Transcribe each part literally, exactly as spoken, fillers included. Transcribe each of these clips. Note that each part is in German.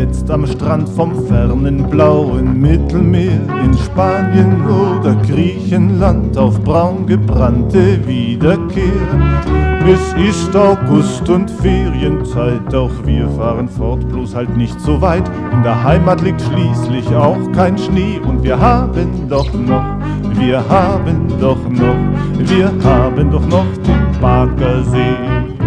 jetzt am Strand vom fernen blauen Mittelmeer, in Spanien oder Griechenland auf braun gebrannte wiederkehren. Es ist August und Ferienzeit, auch wir fahren fort, bloß halt nicht so weit. In der Heimat liegt schließlich auch kein Schnee und wir haben doch noch, wir haben doch noch, wir haben doch noch den Baggersee.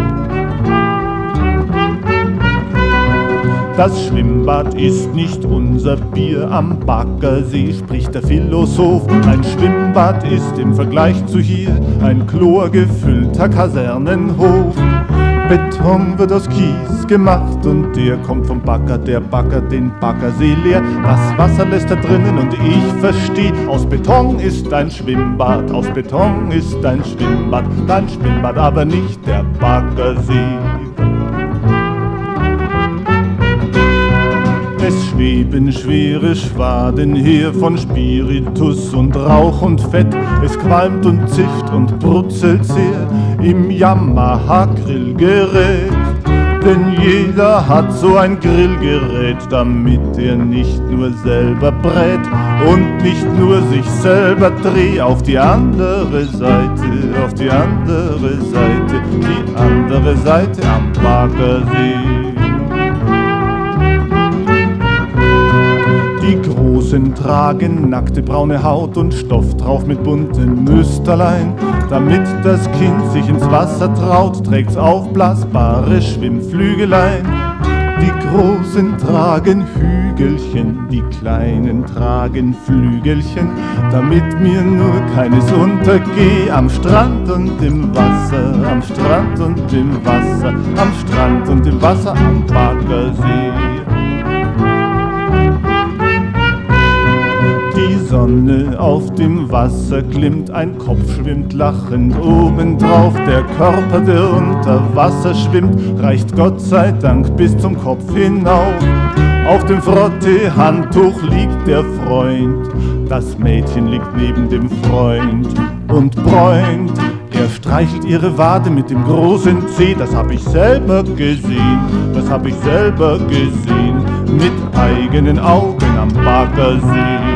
Das Schwimmbad ist nicht unser Bier am Baggersee, spricht der Philosoph. Ein Schwimmbad ist im Vergleich zu hier ein chlorgefüllter Kasernenhof. Beton wird aus Kies gemacht und der kommt vom Bagger, der baggert den Baggersee leer. Das Wasser lässt er drinnen und ich versteh, aus Beton ist ein Schwimmbad, aus Beton ist ein Schwimmbad, dein Schwimmbad, aber nicht der Baggersee. Es schweben schwere Schwaden her von Spiritus und Rauch und Fett. Es qualmt und zischt und brutzelt sehr im Yamaha-Grillgerät. Denn jeder hat so ein Grillgerät, damit er nicht nur selber brät und nicht nur sich selber dreht. Auf die andere Seite, auf die andere Seite, die andere Seite am Baggersee. Die Großen tragen nackte braune Haut und Stoff drauf mit bunten Müsterlein. Damit das Kind sich ins Wasser traut, trägt's aufblasbare Schwimmflügelein. Die Großen tragen Hügelchen, die Kleinen tragen Flügelchen, damit mir nur keines untergeh. Am Strand und im Wasser, am Strand und im Wasser, am Strand und im Wasser am Baggersee. Die Sonne auf dem Wasser glimmt, ein Kopf schwimmt lachend obendrauf. Der Körper, der unter Wasser schwimmt, reicht Gott sei Dank bis zum Kopf hinauf. Auf dem Frottee-Handtuch liegt der Freund, das Mädchen liegt neben dem Freund und bräunt. Er streichelt ihre Wade mit dem großen Zeh, das hab ich selber gesehen, das hab ich selber gesehen, mit eigenen Augen am Baggersee.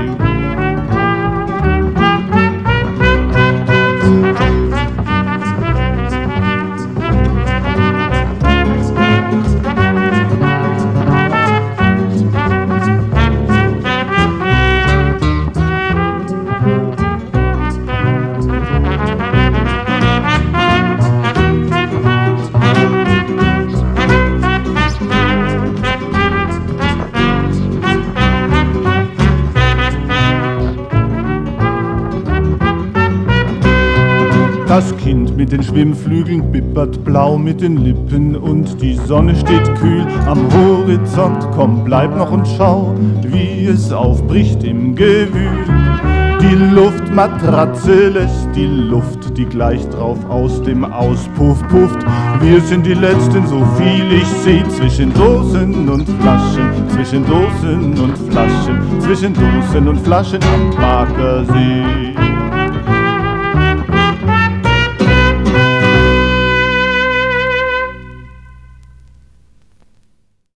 Das Kind mit den Schwimmflügeln bippert blau mit den Lippen und die Sonne steht kühl am Horizont. Komm, bleib noch und schau, wie es aufbricht im Gewühl. Die Luftmatratze lässt die Luft, die gleich drauf aus dem Auspuff pufft. Wir sind die Letzten, so viel ich seh, zwischen Dosen und Flaschen, zwischen Dosen und Flaschen, zwischen Dosen und Flaschen am Baggersee.